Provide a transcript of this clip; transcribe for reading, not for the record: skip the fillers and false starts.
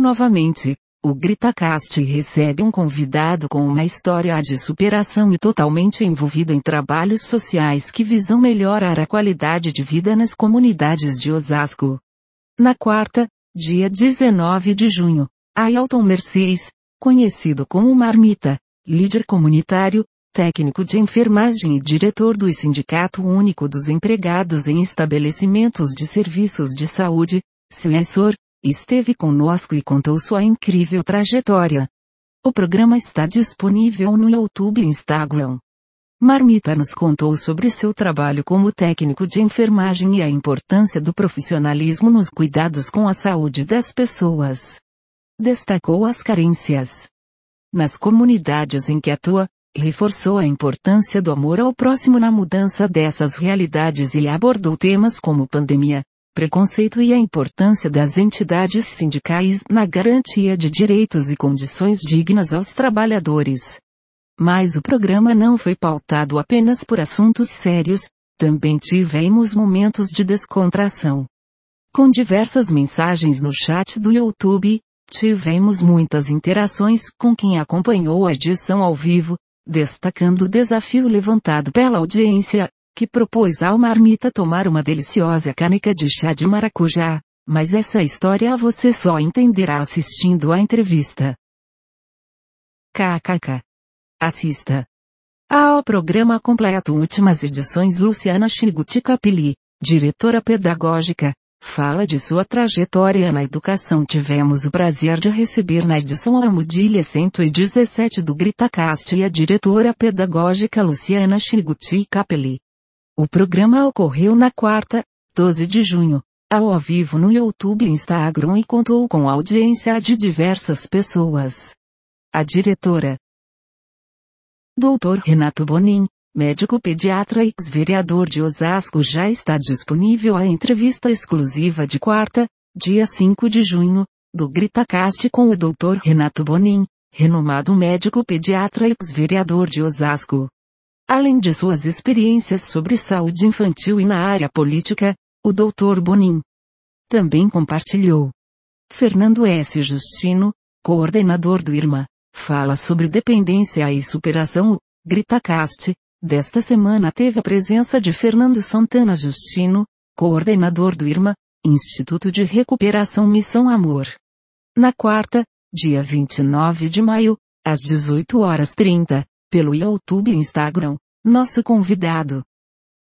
Novamente, o GritaCast recebe um convidado com uma história de superação e totalmente envolvido em trabalhos sociais que visam melhorar a qualidade de vida nas comunidades de Osasco. Na quarta, dia 19 de junho, Ailton Mercedes, conhecido como Marmita, líder comunitário, técnico de enfermagem e diretor do Sindicato Único dos Empregados em Estabelecimentos de Serviços de Saúde, SESOR, esteve conosco e contou sua incrível trajetória. O programa está disponível no YouTube e Instagram. Marmita nos contou sobre seu trabalho como técnico de enfermagem e a importância do profissionalismo nos cuidados com a saúde das pessoas. Destacou as carências nas comunidades em que atua, reforçou a importância do amor ao próximo na mudança dessas realidades e abordou temas como pandemia, preconceito e a importância das entidades sindicais na garantia de direitos e condições dignas aos trabalhadores. Mas o programa não foi pautado apenas por assuntos sérios, também tivemos momentos de descontração. Com diversas mensagens no chat do YouTube, tivemos muitas interações com quem acompanhou a edição ao vivo, destacando o desafio levantado pela audiência, que propôs ao Marmita tomar uma deliciosa caneca de chá de maracujá, mas essa história você só entenderá assistindo à entrevista. KKK. Assista ao programa completo últimas edições. Luciana Chiguticapili, diretora pedagógica, fala de sua trajetória na educação. Tivemos o prazer de receber na edição Almudilha 117 do GritaCast a diretora pedagógica Luciana Chiguticapili. O programa ocorreu na quarta, 12 de junho, ao vivo no YouTube e Instagram e contou com a audiência de diversas pessoas. A diretora, Dr. Renato Bonin, médico pediatra e ex-vereador de Osasco, já está disponível a entrevista exclusiva de quarta, dia 5 de junho, do GritaCast com o Dr. Renato Bonin, renomado médico pediatra e ex-vereador de Osasco. Além de suas experiências sobre saúde infantil e na área política, o Dr. Bonin também compartilhou. Fernando S. Justino, coordenador do IRMA, fala sobre dependência e superação. O GritaCast desta semana teve a presença de Fernando Santana Justino, coordenador do IRMA, Instituto de Recuperação Missão Amor. Na quarta, dia 29 de maio, às 18h30, pelo YouTube e Instagram, nosso convidado,